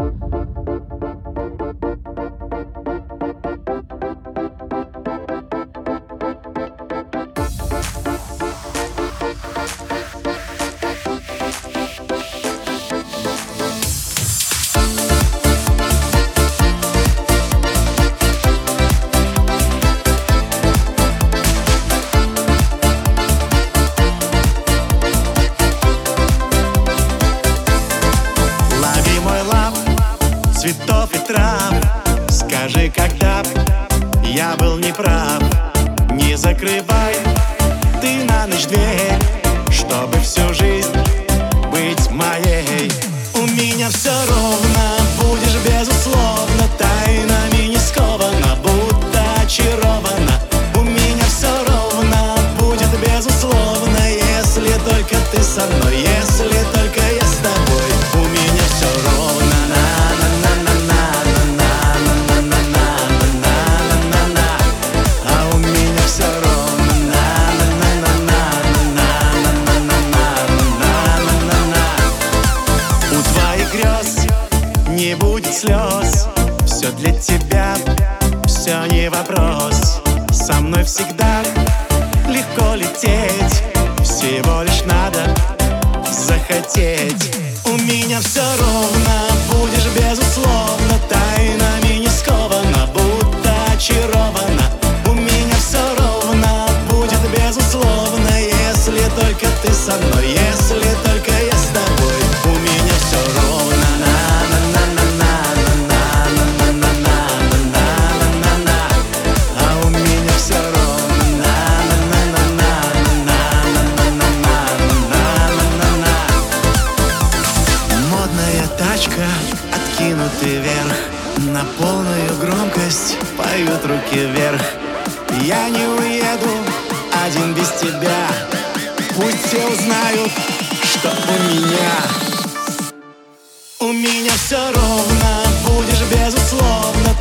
Цветов и трав. Скажи, когда я был неправ. Не закрывай ты на ночь дверь, чтобы всю жизнь быть моей. У меня все ровно, будешь безусловно, тайнами не скована, будто очарована. У меня все ровно, будет безусловно, если только ты со мной, если только я с тобой. У меня все ровно. Не будет слез, все для тебя, все не вопрос. Со мной всегда легко лететь, всего лишь надо захотеть. У меня все ровно, будешь безусловно, тайнами не скована, будто очарована. У меня все ровно, будет безусловно, если только ты со мной, если только я с тобой. У меня все ровно. Откинутый вверх, на полную громкость поют руки вверх. Я не уеду один без тебя, пусть все узнают, что у меня все ровно, будешь безусловно,